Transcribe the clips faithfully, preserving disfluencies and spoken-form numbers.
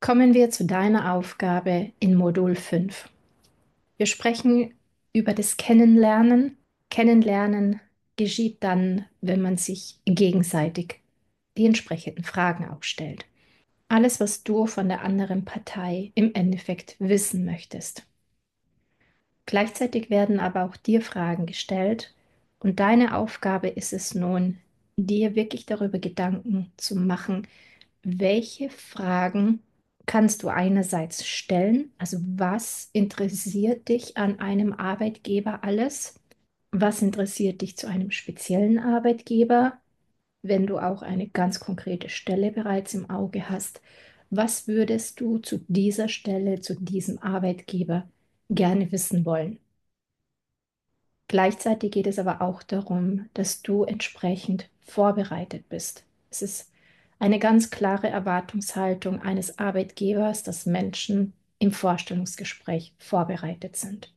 Kommen wir zu deiner Aufgabe in Modul fünf. Wir sprechen über das Kennenlernen. Kennenlernen geschieht dann, wenn man sich gegenseitig die entsprechenden Fragen auch stellt. Alles, was du von der anderen Partei im Endeffekt wissen möchtest. Gleichzeitig werden aber auch dir Fragen gestellt und deine Aufgabe ist es nun, dir wirklich darüber Gedanken zu machen, welche Fragen kannst du einerseits stellen? Also was interessiert dich an einem Arbeitgeber alles? Was interessiert dich zu einem speziellen Arbeitgeber, wenn du auch eine ganz konkrete Stelle bereits im Auge hast? Was würdest du zu dieser Stelle, zu diesem Arbeitgeber gerne wissen wollen? Gleichzeitig geht es aber auch darum, dass du entsprechend vorbereitet bist. Es ist eine ganz klare Erwartungshaltung eines Arbeitgebers, dass Menschen im Vorstellungsgespräch vorbereitet sind.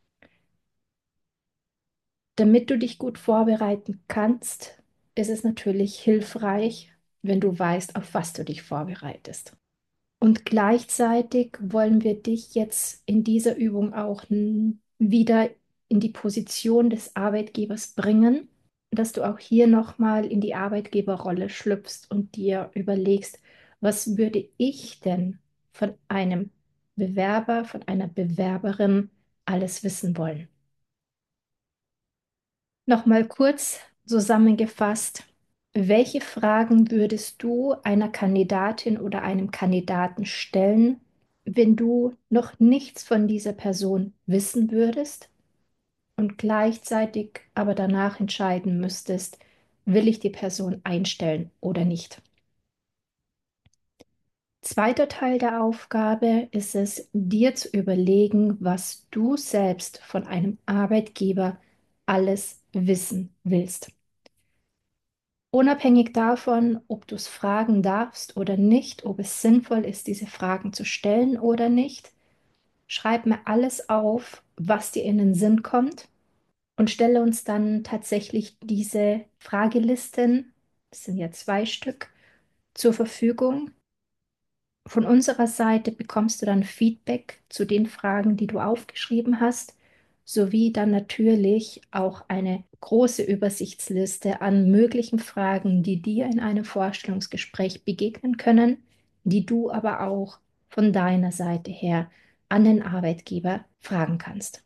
Damit du dich gut vorbereiten kannst, ist es natürlich hilfreich, wenn du weißt, auf was du dich vorbereitest. Und gleichzeitig wollen wir dich jetzt in dieser Übung auch n- wieder in die Position des Arbeitgebers bringen, dass du auch hier nochmal in die Arbeitgeberrolle schlüpfst und dir überlegst, was würde ich denn von einem Bewerber, von einer Bewerberin alles wissen wollen. Nochmal kurz zusammengefasst, welche Fragen würdest du einer Kandidatin oder einem Kandidaten stellen, wenn du noch nichts von dieser Person wissen würdest und gleichzeitig aber danach entscheiden müsstest, will ich die Person einstellen oder nicht? Zweiter Teil der Aufgabe ist es, dir zu überlegen, was du selbst von einem Arbeitgeber alles wissen willst. Unabhängig davon, ob du es fragen darfst oder nicht, ob es sinnvoll ist, diese Fragen zu stellen oder nicht, schreib mir alles auf, was dir in den Sinn kommt und stelle uns dann tatsächlich diese Fragelisten, das sind ja zwei Stück, zur Verfügung. Von unserer Seite bekommst du dann Feedback zu den Fragen, die du aufgeschrieben hast, sowie dann natürlich auch eine große Übersichtsliste an möglichen Fragen, die dir in einem Vorstellungsgespräch begegnen können, die du aber auch von deiner Seite her an den Arbeitgeber fragen kannst.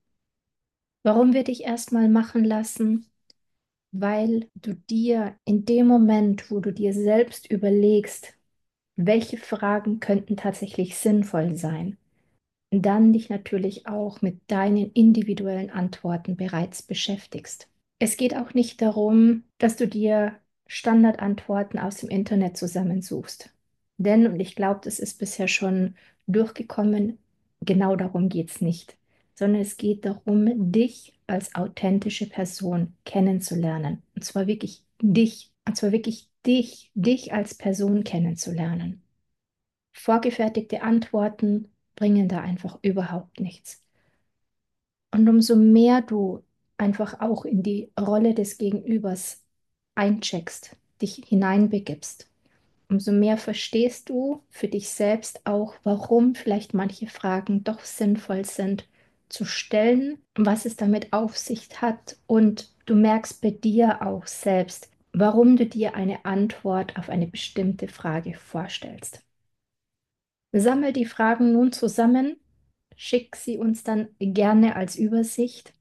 Warum wir dich erstmal machen lassen? Weil du dir in dem Moment, wo du dir selbst überlegst, welche Fragen könnten tatsächlich sinnvoll sein, dann dich natürlich auch mit deinen individuellen Antworten bereits beschäftigst. Es geht auch nicht darum, dass du dir Standardantworten aus dem Internet zusammensuchst. Denn, und ich glaube, das ist bisher schon durchgekommen, genau darum geht es nicht, sondern es geht darum, dich als authentische Person kennenzulernen. Und zwar wirklich dich, und zwar wirklich dich, dich als Person kennenzulernen. Vorgefertigte Antworten bringen da einfach überhaupt nichts. Und umso mehr du einfach auch in die Rolle des Gegenübers eincheckst, dich hineinbegibst, umso mehr verstehst du für dich selbst auch, warum vielleicht manche Fragen doch sinnvoll sind zu stellen, was es damit auf sich hat und du merkst bei dir auch selbst, warum du dir eine Antwort auf eine bestimmte Frage vorstellst. Sammel die Fragen nun zusammen, schick sie uns dann gerne als Übersicht.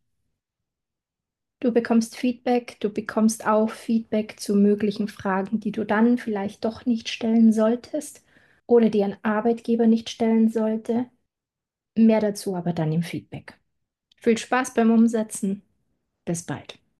Du bekommst Feedback, du bekommst auch Feedback zu möglichen Fragen, die du dann vielleicht doch nicht stellen solltest oder die ein Arbeitgeber nicht stellen sollte. Mehr dazu aber dann im Feedback. Viel Spaß beim Umsetzen. Bis bald.